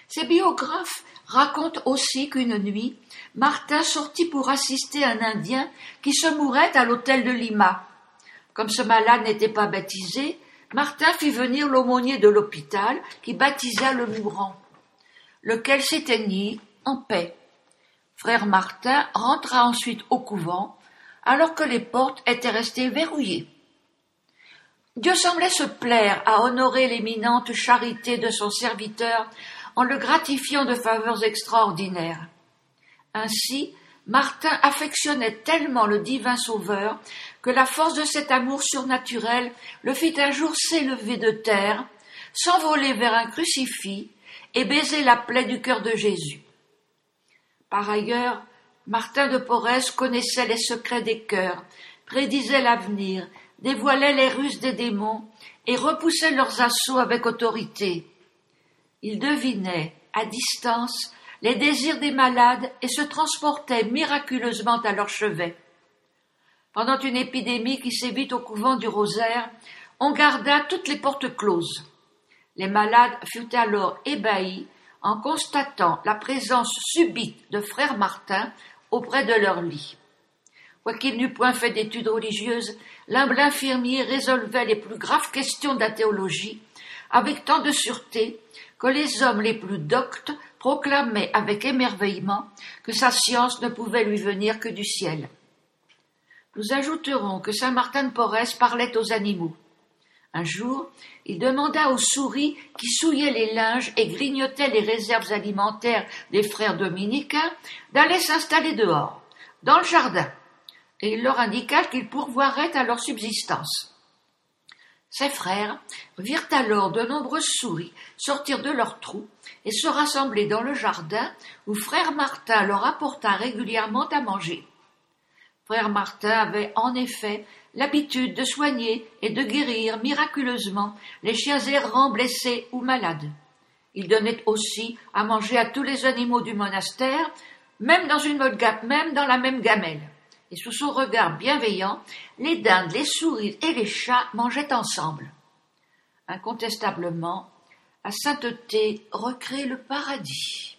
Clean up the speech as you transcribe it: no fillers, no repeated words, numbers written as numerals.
Ces biographes racontent aussi qu'une nuit, Martin sortit pour assister un Indien qui se mourait à l'hôtel de Lima. Comme ce malade n'était pas baptisé, Martin fit venir l'aumônier de l'hôpital qui baptisa le mourant, lequel s'éteignit en paix. Frère Martin rentra ensuite au couvent, alors que les portes étaient restées verrouillées. Dieu semblait se plaire à honorer l'éminente charité de son serviteur en le gratifiant de faveurs extraordinaires. Ainsi, Martin affectionnait tellement le divin Sauveur que la force de cet amour surnaturel le fit un jour s'élever de terre, s'envoler vers un crucifix et baiser la plaie du cœur de Jésus. Par ailleurs, Martin de Porres connaissait les secrets des cœurs, prédisait l'avenir, dévoilait les ruses des démons et repoussait leurs assauts avec autorité. Il devinait, à distance, les désirs des malades et se transportait miraculeusement à leur chevet. Pendant une épidémie qui sévit au couvent du Rosaire, on garda toutes les portes closes. Les malades furent alors ébahis en constatant la présence subite de frère Martin auprès de leur lit. Quoiqu'il n'eût point fait d'études religieuses, l'humble infirmier résolvait les plus graves questions de la théologie avec tant de sûreté que les hommes les plus doctes proclamaient avec émerveillement que sa science ne pouvait lui venir que du ciel. Nous ajouterons que saint Martin de Porres parlait aux animaux. Un jour, il demanda aux souris qui souillaient les linges et grignotaient les réserves alimentaires des frères dominicains d'aller s'installer dehors, dans le jardin, et il leur indiqua qu'ils pourvoiraient à leur subsistance. Ses frères virent alors de nombreuses souris sortir de leurs trous et se rassembler dans le jardin où frère Martin leur apporta régulièrement à manger. Frère Martin avait en effet l'habitude de soigner et de guérir miraculeusement les chiens errants blessés ou malades. Il donnait aussi à manger à tous les animaux du monastère, même dans la même gamelle. Et sous son regard bienveillant, les dindes, les souris et les chats mangeaient ensemble. Incontestablement, la sainteté recrée le paradis.